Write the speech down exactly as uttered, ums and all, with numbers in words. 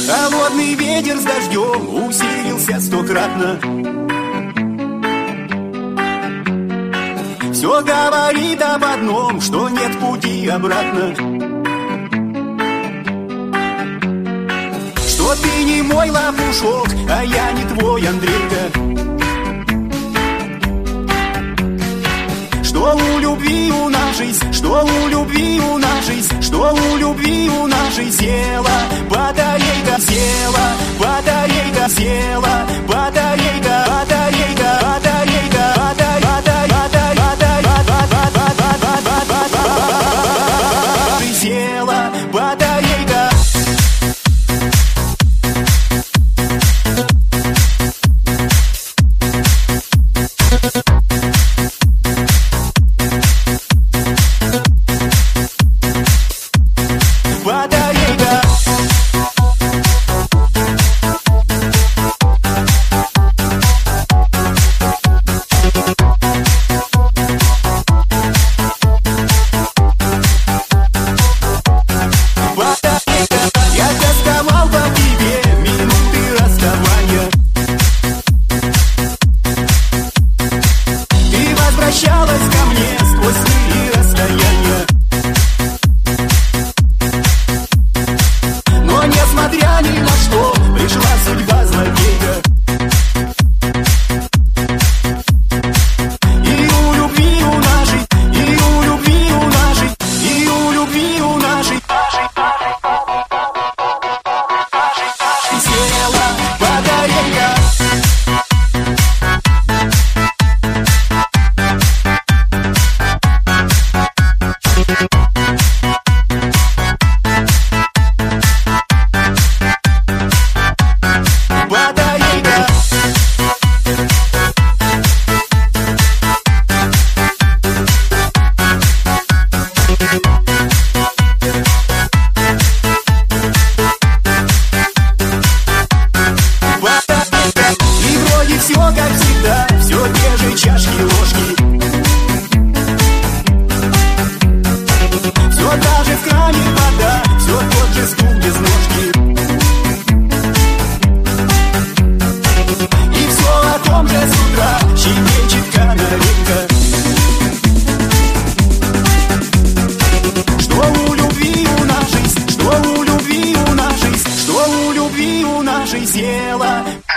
Холодный ветер с дождем усилился стократно. Все говорит об одном, что нет пути обратно. Что ты не мой лопушок, а я не твой Андрейка. Что у любви у нашей, что у любви у нашей, что у любви у нашей села батарейка, села батарейка, села батарейка, батарейка, батарейка, батарейка, села батарейка. Возвращалась ко мне сквозь сны и расстояния. Но несмотря ни на что, пришла судьба злодейка. И у любви у нашей, и у любви у нашей, и у любви у нашей села батарейка. Все как всегда, все те же чашки, ложки. Все та же в кране вода, все тот же стул без ножки. И все о том же с утра щебечет канарейка. Что у любви у нашей, что у любви у нашей, что у любви у нашей села